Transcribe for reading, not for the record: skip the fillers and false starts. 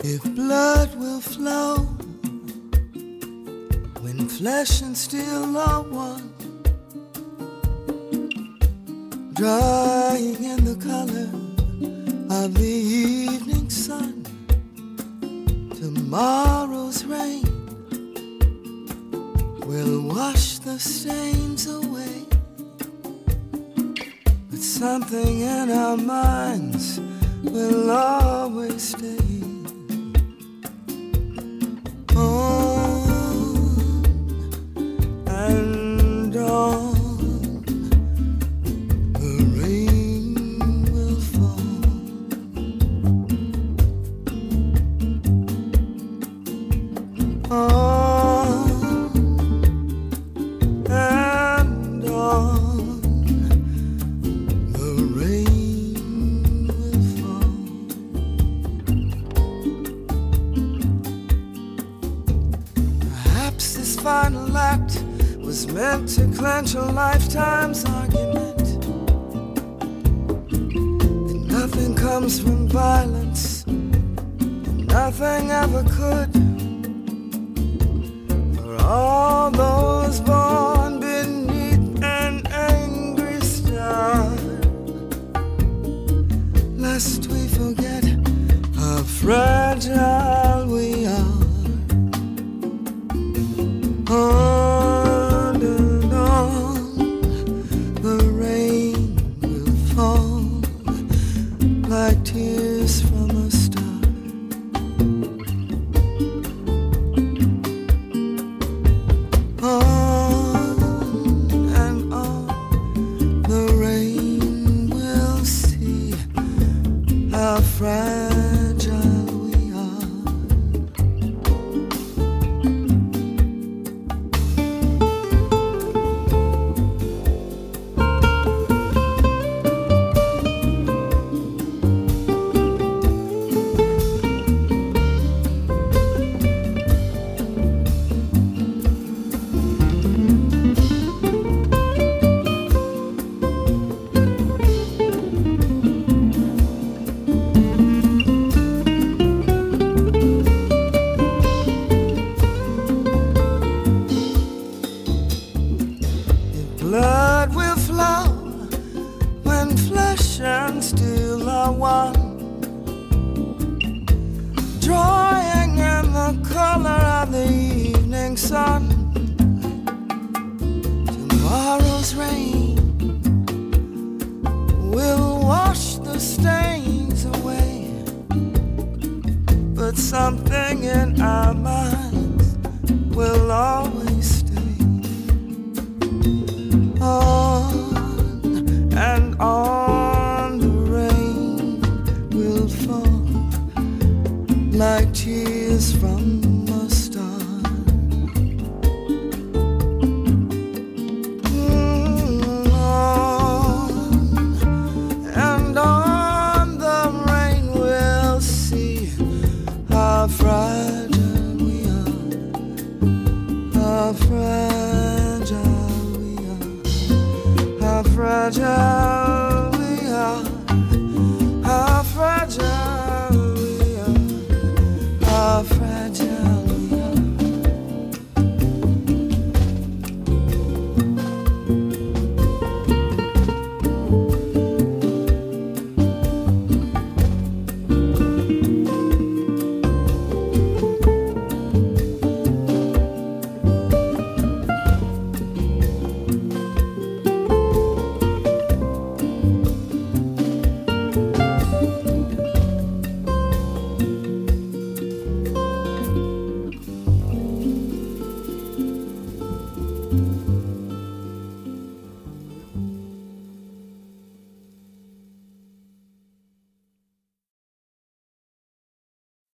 If blood will flow when flesh and steel are one, drying in the color of the evening sun, tomorrow's rain will wash the stains away, but something in our minds will always stay. Final act was meant to clench a lifetime's argument. And nothing comes from violence, nothing ever could. For all those born beneath an angry star, lest we forget how fragile we are. On and on, the rain will fall like tears from a star. On and on, the rain will see how fragile we are. Blood will flow when flesh and steel are one, drawing in the color of the evening sun. Tomorrow's rain will wash the stains away, but something in our minds will always stay. On and on, the rain will fall like tears from a star. On and on, the rain will see how fragile we are, how fragile. Fragile